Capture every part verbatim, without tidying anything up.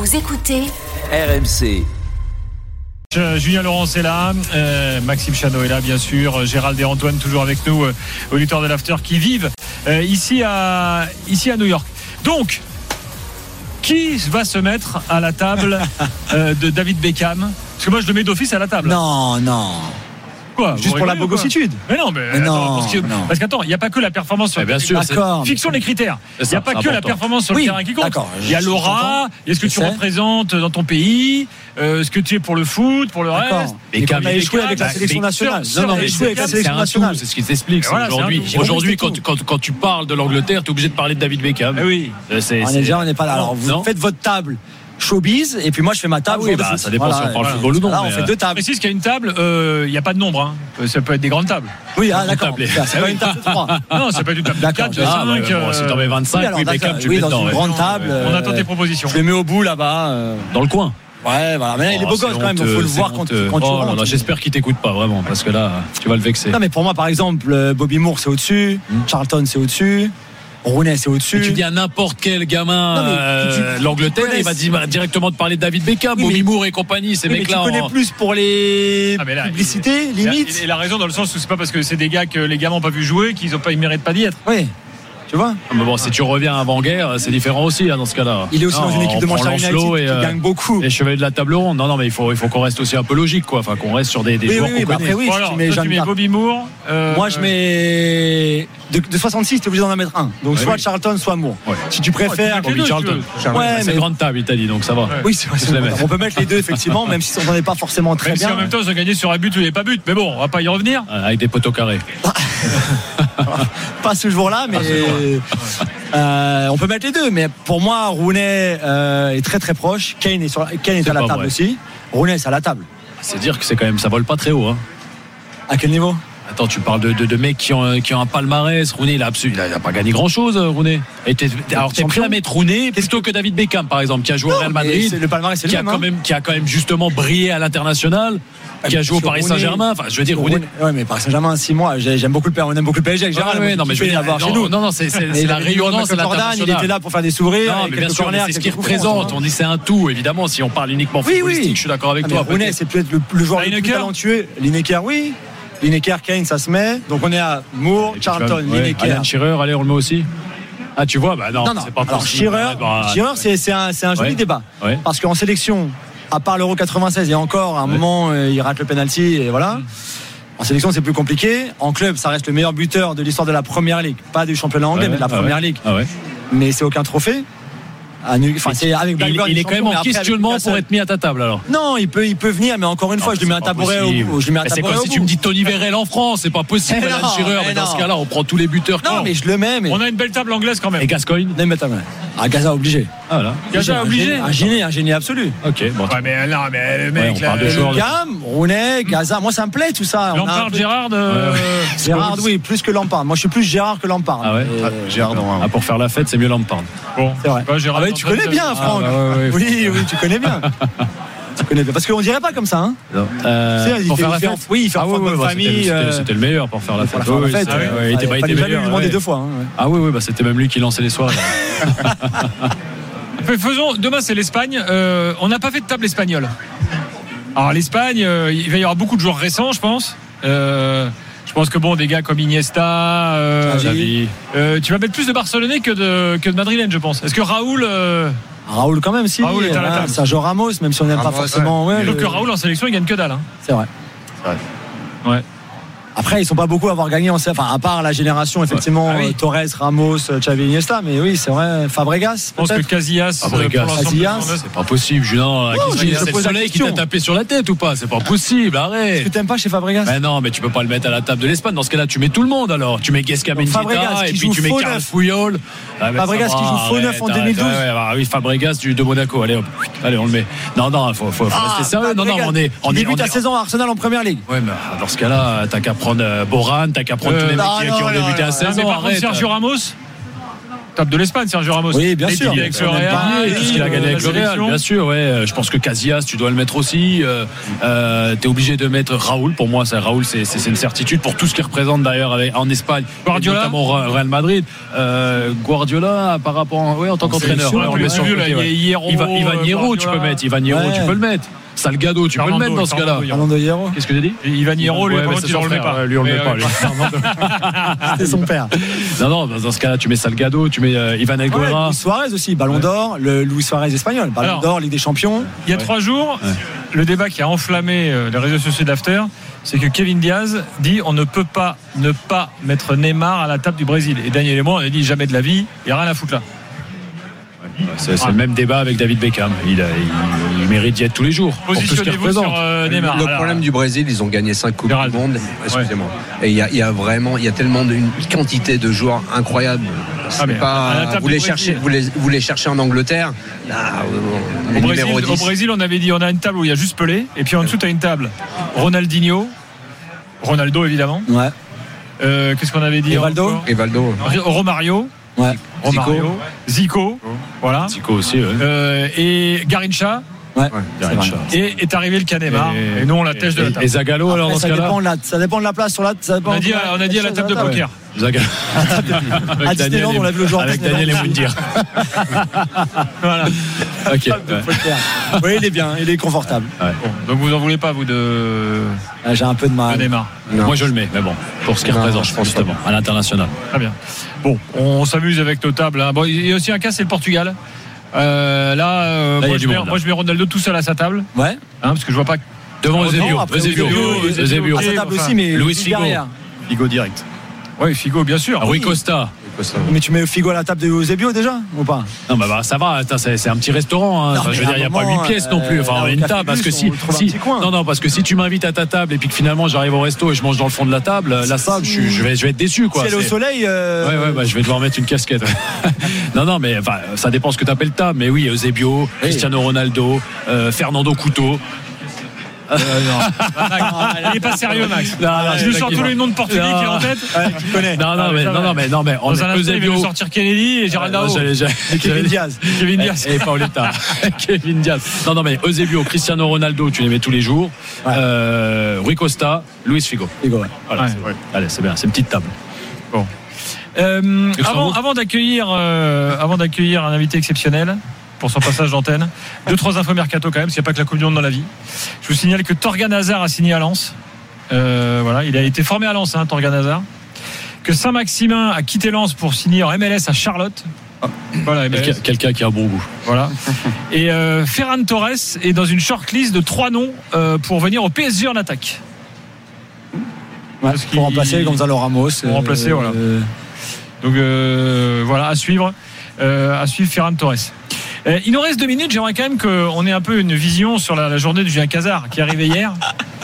Vous écoutez R M C. Euh, Julien Laurence est là, euh, Maxime Chanot est là bien sûr, Gérald et Antoine toujours avec nous, euh, auditeurs de l'After qui vivent euh, ici, à, ici à New York. Donc, qui va se mettre à la table euh, de David Beckham ? Parce que moi je le mets d'office à la table. Non, non. Quoi, juste pour la bogossitude. Mais non, mais, mais non, attends, parce, que, parce qu'attends, il n'y a pas que la performance sur bien le sûr, terrain. Fixons les critères. Il n'y a pas que important. La performance sur oui, le terrain qui compte. D'accord. Il y a l'aura, il y a ce que tu sais. représentes dans ton pays, euh, ce que tu es pour le foot, pour le d'accord. reste. Et quand on a échoué avec la sélection nationale. Non, non, mais échoué avec la sélection nationale. C'est ce qui t'explique. Voilà, aujourd'hui, aujourd'hui quand, quand, quand tu parles de l'Angleterre, tu es obligé de parler de David Beckham. Oui. C'est, on est déjà, on n'est pas là. Alors, vous faites votre table showbiz et puis moi je fais ma table. Ah oui, bah, ça dépend voilà, si on parle voilà. football ou non. Là on fait deux tables. Précise qu'il y a une table, il euh, n'y a pas de nombre. Hein. Ça peut être des grandes tables. Oui, ah, d'accord. C'est pas une table de trois. Non, ça peut être une table de quatre, de ah, cinq. Euh... Bon, si t'en mets vingt-cinq, oui, Beckham, tu oui, le mets dans dedans. une grande table. On attend tes propositions. Je les mets au bout là-bas. Dans le coin. Ouais, voilà. Mais là, il est beau gosse quand même. Il faut le voir quand tu rentres. J'espère qu'il t'écoute pas vraiment parce que là, tu vas le vexer. Non, mais pour moi, par exemple, Bobby Moore, c'est au-dessus. Charlton, c'est au-dessus. Rooney, c'est au-dessus. Et tu dis à n'importe quel gamin non, euh, tu, l'Angleterre, il va dire, directement te parler de David Beckham, oui, Bobby Moore et compagnie, ces oui, mecs-là. Tu connais en... plus pour les ah, là, publicités, il, limite. Il, il a raison dans le sens où c'est pas parce que c'est des gars que les gamins n'ont pas vu jouer qu'ils ont pas, ils méritent pas d'y être. Oui. Tu vois mais bon, si tu reviens avant-guerre, c'est différent aussi hein, dans ce cas-là. Il est aussi non, dans une équipe de Manchester United qui euh, gagne beaucoup. Les chevaliers de la table ronde. Non, non, mais il faut, il faut qu'on reste aussi un peu logique, quoi. Enfin, qu'on reste sur des, des oui, joueurs oui, qu'on bah connaît. Après, oui, bon, alors, tu mets, toi, tu mets Bobby Moore. Euh, Moi, je mets de, de soixante-six, t'es obligé d'en mettre un. Donc, ouais, soit oui. Charlton, soit Moore. Ouais. Si tu préfères, oh, Bobby Charlton. Ouais, c'est mais... grande table, il t'a dit, donc ça va. Ouais. Oui, c'est vrai. On peut mettre les deux, effectivement, même si on n'en est pas forcément très même bien. Si en même temps, ils ont gagné sur un but ou il n'y a pas but. Mais bon, on va pas y revenir. Avec des poteaux carrés. Pas ce jour-là, mais euh, on peut mettre les deux. Mais pour moi, Rooney euh, est très très proche. Kane est, sur, Kane est, est à la table vrai. aussi. Rooney est à la table. C'est dire que c'est quand même, ça vole pas très haut. Hein. À quel niveau ? Attends, tu parles de, de, de mecs qui ont, qui ont un palmarès. Rooney, il a, absolu, il a, il a pas gagné grand-chose, Rooney. Et t'es, alors, t'es prêt à mettre Rooney plutôt que David Beckham, par exemple, qui a joué au Real Madrid, le palmarès, c'est qui, le a même, quand même, qui a quand même justement brillé à l'international, qui a joué au Paris Saint-Germain. Enfin, je veux dire, Rooney. Ouais, mais Paris Saint-Germain, six mois. J'aime beaucoup le P S G. On aime beaucoup le P S G avec Gérald. Ouais, non, mais je veux dire, chez nous. Non, non, c'est, c'est, c'est la rayonnance à l'international. Il était là pour faire des sourires. Non, mais bien sûr, c'est ce qu'il représente. On dit c'est un tout, évidemment. Si on parle uniquement footballistique, je suis d'accord avec toi. Rooney, c'est peut-être le joueur le plus talentueux. Lineker, oui. Lineker, Kane, ça se met. Donc on est à Moore, Charlton, Lineker. Alan Shearer, allez, on le met aussi. Ah, tu vois, bah non, non, non. c'est pas Alors, possible. Shearer, bah, Shearer c'est, c'est un, c'est un joli ouais. débat. Ouais. Parce qu'en sélection, à part l'Euro quatre-vingt-seize, et encore, à un ouais. moment, euh, il rate le penalty, et voilà. Mmh. En sélection, c'est plus compliqué. En club, ça reste le meilleur buteur de l'histoire de la Première Ligue. Pas du championnat anglais, ouais, mais de la ah Première ouais. Ligue. Ah ouais. Mais c'est aucun trophée. Enfin, c'est avec il, il est quand même en questionnement pour être mis à ta table alors. Non, il peut, il peut venir, mais encore une fois, non, je lui mets un tabouret au bout. Je lui mets un c'est tabouret comme au si bout. tu me dis Tony Vérel en France, c'est pas possible. Alan Shearer, mais dans ce cas-là, on prend tous les buteurs. Non, mais je le mets. Mais... On a une belle table anglaise quand même. Et Gascoigne. Ah, Gaza obligé. Ah voilà. Gaza obligé. Un génie, un génie absolu. Ok. Bon. Ouais, mais là, mais le mec, là, Gam, Rooney, Gaza. Moi, ça me plaît tout ça. Lampard, Gérard. Gérard, oui, plus que Lampard. Moi, je suis plus Gérard que Lampard. Ah ouais. Gérard. Ah pour faire la fête, c'est mieux Lampard. Bon, c'est vrai. Ah ouais, tu connais bien, Franck. Oui, oui, tu connais bien. Tu connais bien. Parce qu'on dirait pas comme ça, hein. Non. Euh, tu sais, pour faire la fête. Oui, il fait ah, ouais, ouais, ouais, famille. C'était, euh... c'était le meilleur pour faire la fête. Pour la fête. Oui, ouais, ouais, il était pas été meilleur. Lui demander deux fois. Ah oui, oui, bah c'était même lui qui lançait les soirées. Faisons. Demain, c'est l'Espagne. Euh, on n'a pas fait de table espagnole. Alors l'Espagne, euh, il va y avoir beaucoup de joueurs récents, je pense. Euh, Je pense que bon, des gars comme Iniesta, euh, euh, tu vas mettre plus de Barcelonais que de, que de Madrilène, je pense. Est-ce que Raoul. Euh... Raoul, quand même, si. Raoul est à la table. Sergio Ramos, même si on n'aime pas forcément. Ouais, donc le... Raoul en sélection, il gagne que dalle. Hein. C'est vrai. C'est vrai. Ouais. Après, ils sont pas beaucoup à avoir gagné, enfin, à part la génération, effectivement, ouais. ah oui. Torres, Ramos, Xavi, Iniesta, mais oui, c'est vrai, Fabregas. Je pense que Casillas, Fabregas, Casillas. c'est pas possible, Julien. Oh, c'est le soleil qui t'a tapé sur la tête ou pas? C'est pas possible, arrête. Est-ce que t'aimes pas chez Fabregas? Mais non, mais tu peux pas le mettre à la table de l'Espagne. Dans ce cas-là, tu mets tout le monde alors. Tu mets Guesca Mendieta et puis tu mets Carles Puyol. Ah, Fabregas qui joue faux neuf en deux mille douze. Ouais, ouais, oui, Fabregas du, de Monaco. Allez, hop. Allez, on le met. Non, non, faut, faut, faut ah, rester sérieux. Non, non, on est. On débute à seize ans à Arsenal en première ligue. Ouais, mais dans ce cas-là, t'as qu'à prendre Boran, t'as qu'à prendre tous les mecs qui ont débuté à seize ans. Sergio Ramos. table de l'Espagne, Sergio Ramos. Oui, bien et sûr. Avec le Real, tout ce qu'il a gagné avec le Real, bien sûr. Ouais. Je pense que Casillas, tu dois le mettre aussi. Euh, euh, tu es obligé de mettre Raoul. Pour moi, ça, Raoul, c'est, c'est, c'est une certitude pour tout ce qu'il représente d'ailleurs avec, en Espagne. Guardiola, notamment Real Madrid. Euh, Guardiola, par rapport, à, ouais, en tant qu'entraîneur. Ouais, on le sur le côté, ouais. Hierro, Ivan Hierro, tu peux mettre. Ivan Hierro, ouais. tu peux le mettre. Salgado, tu Fernando, peux le mettre dans ce cas-là. Fernando Hierro. Qu'est-ce que j'ai dit? Ivan Hierro, lui, ouais, ouais, il ne le met pas. Lui, on le met pas. Lui. C'est son père. Non, non, dans ce cas-là, tu mets Salgado, tu mets euh, Ivan Elguera. Ouais, Luis Suarez aussi, Ballon ouais. d'Or, le Luis Suarez espagnol, Ballon Alors, d'Or, Ligue des Champions. Il y a ouais. trois jours, ouais. le débat qui a enflammé les réseaux sociaux d'After, c'est que Kevin Diaz dit on ne peut pas ne pas mettre Neymar à la table du Brésil. Et Daniel et moi, on a dit jamais de la vie, il n'y a rien à foutre là. C'est, c'est le même débat avec David Beckham. Il, a, il, il mérite d'y être tous les jours. Positionnez-vous sur euh, Neymar. Le problème du Brésil, ils ont gagné cinq coupes Gérald. du monde. Excusez-moi. Ouais. Et il y, a, il y a vraiment, il y a tellement de, une quantité de joueurs incroyables. C'est ah pas, vous les cherchez, vous les, vous les cherchez en Angleterre. Là, au, Brésil, au Brésil, on avait dit, on a une table où il y a juste Pelé, et puis en dessous, tu as une table Ronaldinho, Ronaldo évidemment. Ouais. Euh, qu'est-ce qu'on avait dit? Rivaldo. Rivaldo. Romario. Ouais. Romario, Zico, oh. voilà. Zico aussi, ouais. euh, et Garrincha. Ouais. Garrincha. Et est arrivé le Canemar. Et, et nous on la tèche de la table. Et Zagallo alors dans ça ce dépend cas-là. La, ça dépend de la place sur la. Ça on a dit, on a dit à la table de poker. Zagallo. À Disneyland, on l'a vu le joueur avec Daniel et Moundir. Voilà. Ok. Oui, il est bien, il est confortable. Ouais. Bon, donc vous en voulez pas vous de. Ah, j'ai un peu de mal. De Neymar. Moi je le mets, mais bon, pour ce qu'il représente, je pense justement, à l'international. Très bien. Bon, on s'amuse avec nos tables. Hein. Bon, il y a aussi un cas, c'est le Portugal. Euh, là, euh, là moi, je mets, moi je mets Ronaldo tout seul à sa table. Ouais. Hein, parce que je vois pas. Devant Eusebio. Eusebio. Eusebio. À sa table aussi, mais Luis Figo. Figo direct. Oui, Figo, bien sûr. Rui Costa. Mais tu mets Figo à la table de Eusebio déjà ou pas? Non, bah, bah ça va. Attends, c'est, c'est un petit restaurant. Hein. Non, enfin, je veux dire, il n'y a pas huit pièces non plus. Enfin, euh, une table. Parce que si, si non, non, parce que si tu m'invites à ta table et puis que finalement j'arrive au resto et je mange dans le fond de la table, la table, je, je vais, je vais être déçu, quoi. Si elle est au soleil. Euh... Ouais, ouais, bah, je vais devoir mettre une casquette. non, non, mais enfin, ça dépend ce que tu appelles table. Mais oui, Eusebio, oui. Cristiano Ronaldo, euh, Fernando Couto. Euh, non. Il n'est pas sérieux, Max. Non, non, je lui sors tous les noms de Portugais qui est en tête. Ouais, tu connais. Non, non, mais, non, non, mais, non, mais on dans un instant, il va nous sortir Kennedy et Gérald Dao. Et Kevin Diaz. Kevin Diaz. Et Paoletta. Kevin Diaz. Non, non, mais Eusebio, Cristiano Ronaldo, tu les mets tous les jours. Ouais. Euh, Rui Costa, Luis Figo. Figo, ouais. Voilà, ouais. C'est, ouais. Allez, c'est bien, c'est une petite table. Bon. Euh, avant, avant, d'accueillir, euh, avant d'accueillir un invité exceptionnel pour son passage d'antenne, deux trois infos mercato quand même, s'il n'y a pas que la Coupe du Monde dans la vie. Je vous signale que Torgan Hazard a signé à Lens. Euh, voilà, il a été formé à Lens, hein, Torgan Hazard. Que Saint-Maximin a quitté Lens pour signer en M L S à Charlotte. Voilà, M L S. Quelqu'un, quelqu'un qui a un bon goût. Voilà. Et euh, Ferran Torres est dans une shortlist de trois noms euh, pour venir au P S G en attaque. Ouais, pour remplacer Gonzalo Ramos. Pour euh, remplacer, euh, voilà. Donc euh, voilà, à suivre, euh, à suivre Ferran Torres. Euh, il nous reste deux minutes. J'aimerais quand même qu'on ait un peu une vision sur la, la journée de Julien Cazard qui est arrivé hier.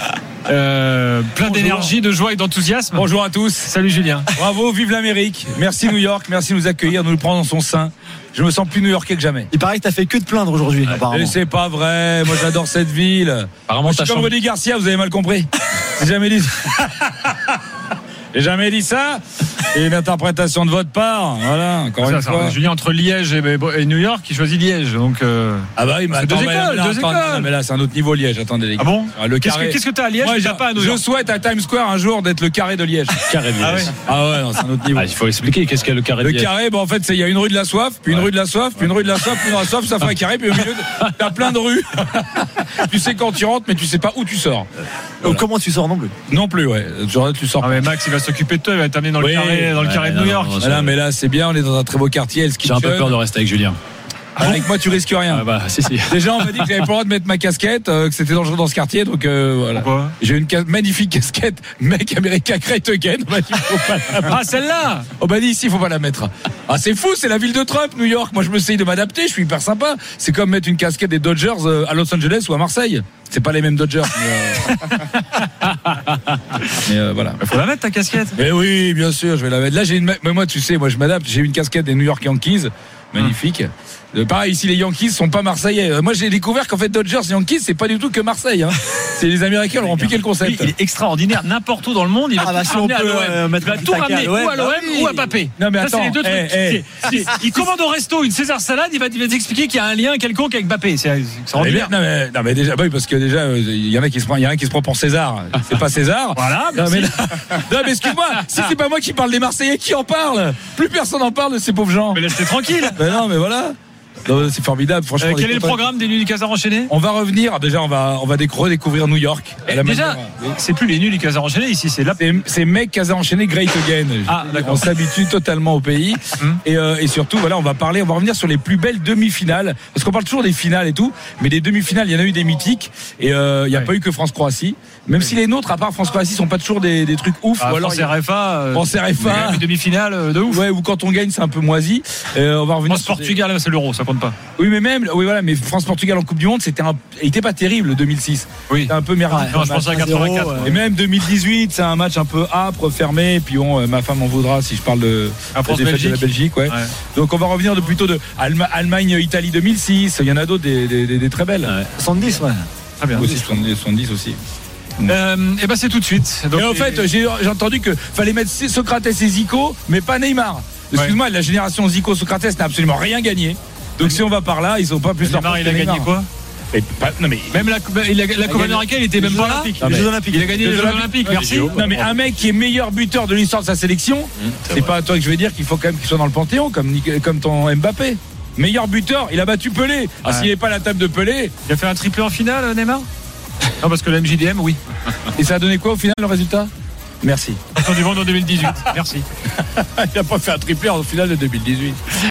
Euh, plein Bonjour. d'énergie, de joie et d'enthousiasme. Bonjour à tous. Salut Julien. Bravo, vive l'Amérique. Merci New York, merci de nous accueillir, de nous prendre dans son sein. Je me sens plus new-yorkais que jamais. Il paraît que t'as fait que de plaindre aujourd'hui, ouais, apparemment. Et c'est pas vrai. Moi, j'adore cette ville. Apparemment, je suis comme Rudy Garcia. Vous avez mal compris. J'ai jamais dit. J'ai jamais dit ça. Et une interprétation de votre part, voilà. Encore ça, une ça, fois. Julien, entre Liège et, et New York, il choisit Liège, donc. Euh... Ah bah oui, mais attends, deux mais écoles, là, deux attends, écoles. Non, mais là, c'est un autre niveau Liège. Attendez les gars. Ah bon le qu'est-ce, carré... que, qu'est-ce que t'as à Liège? Moi, je, pas à New York. Je souhaite à Times Square un jour d'être le carré de Liège. Carré de Liège. Ah ouais, ah ouais non, c'est un autre niveau. Ah, il faut expliquer qu'est-ce qu'est le carré de le Liège. Le carré, bon, en fait, c'est il y a une rue de la soif, puis une ouais. rue de la soif, puis une rue de la soif, puis une rue de la soif, ça fait un carré, puis au milieu, t'as plein de rues. Tu sais quand tu rentres, mais tu sais pas où tu sors. Voilà. Donc comment tu sors non plus? Non plus, ouais. Genre, tu sors. Ah mais Max, il va s'occuper de toi, il va t'amener dans le oui, carré, dans le ouais, carré de New York. Non, non, mais là, c'est bien, on est dans un très beau quartier. J'ai un peu peur de rester avec Julien. Ah, avec moi, tu risques rien. Ah bah, si, si. Déjà, on m'a dit que j'avais pas le droit de mettre ma casquette, euh, que c'était dangereux dans ce quartier, donc euh, voilà. Pourquoi? J'ai une ca- magnifique casquette, mec américain Great Again. On m'a dit, faut pas la mettre. Ah, celle-là. On m'a dit ici, faut pas la mettre. Ah, c'est fou, c'est la ville de Trump, New York. Moi, je me essaye de m'adapter, je suis hyper sympa. C'est comme mettre une casquette des Dodgers à Los Angeles ou à Marseille. C'est pas les mêmes Dodgers. Mais, euh... mais euh, voilà. Il faut la mettre ta casquette. Mais oui, bien sûr, je vais la mettre. Là, j'ai une. Mais moi, tu sais, moi, je m'adapte. J'ai une casquette des New York Yankees. magnifique. Euh, pareil, ici les Yankees sont pas marseillais. Euh, moi j'ai découvert qu'en fait Dodgers Yankees c'est pas du tout que Marseille. Hein. C'est les Américains leur ont piqué le concept. Il est extraordinaire. N'importe où dans le monde, il va ah bah, tout si ramener on peut, à l'O M. euh, Il va tout ramener ou à l'O M oui. ou à Mbappé. Non mais ça, attends, c'est les deux hey, trucs. hey. Il, il commande au resto une César salade, il va, il va t'expliquer qu'il y a un lien quelconque avec Mbappé. C'est extraordinaire. Non mais, non mais déjà, bah oui, parce que déjà il y en a qui se prend, il y en a un qui se prend pour César. C'est pas César. Voilà. Non mais, non, mais excuse-moi. Si c'est pas moi qui parle des Marseillais, qui en parle? Plus personne en parle de ces pauvres gens. Mais laissez tranquille. Ben non mais voilà. Non, c'est formidable, franchement. Euh, quel est le programme des Nuits du Casar enchaînés? On va revenir. Déjà, on va, on va déc- redécouvrir New York. À la déjà, manière, c'est plus les Nuits du Casar enchaînés ici, c'est là. C'est, c'est mec Casar enchaîné Great Again. Ah, d'accord. On s'habitue totalement au pays. Hum. Et, euh, et surtout, voilà, on va parler, on va revenir sur les plus belles demi-finales. Parce qu'on parle toujours des finales et tout, mais des demi-finales, il y en a eu des mythiques. Et euh, il n'y a ouais. pas eu que France-Croatie. Même oui. si les nôtres, à part France-Croatie, sont pas toujours des, des trucs ouf. Ah, ou alors France R F A. Euh, France R F A. Une demi-finale de ouf. Ouais, ou quand on gagne, c'est un peu moisi. Euh, on va revenir. France-Portugal, des... c'est l'Euro, ça compte pas. Oui, mais même, oui, voilà, mais France-Portugal en Coupe du Monde, c'était un, il était pas terrible, le deux mille six. Oui. C'était un peu merdique. Ouais, non, je pense à quatre-vingt-quatre. Ouais. Et même deux mille dix-huit, c'est un match un peu âpre, fermé. Et puis bon, euh, ma femme en voudra si je parle de la défaite de la Belgique, ouais. ouais. Donc on va revenir de plutôt de Allem- Allemagne-Italie deux mille six. Il y en a d'autres, des, des, des, des très belles. Ouais. soixante-dix, ouais. Très bien. Aussi soixante-dix aussi. Euh, et ben c'est tout de suite. Donc, et en fait, j'ai, j'ai entendu que fallait mettre Socrates et Zico, mais pas Neymar. Excuse-moi, ouais. La génération Zico-Socrates n'a absolument rien gagné. Donc si on va par là, ils ont pas plus leur Neymar, il a Neymar. Gagné quoi? Et pas, non mais même la, la, la Copa América, il était même pas là. Les Jeux Olympiques. Il a gagné les Jeux Olympiques. Merci. Non mais un mec qui est meilleur buteur de l'histoire de sa sélection, mmh, c'est, c'est pas à toi que je vais dire qu'il faut quand même qu'il soit dans le Panthéon comme comme ton Mbappé. Meilleur buteur, il a battu Pelé. Ah, ouais. S'il n'est pas à la table de Pelé, il a fait un triplé en finale, Neymar. Non, parce que le M J D M, oui. Et ça a donné quoi au final le résultat? Merci. Champion du monde en deux mille dix-huit. Merci. Il n'a pas fait un triplé en finale de deux mille dix-huit.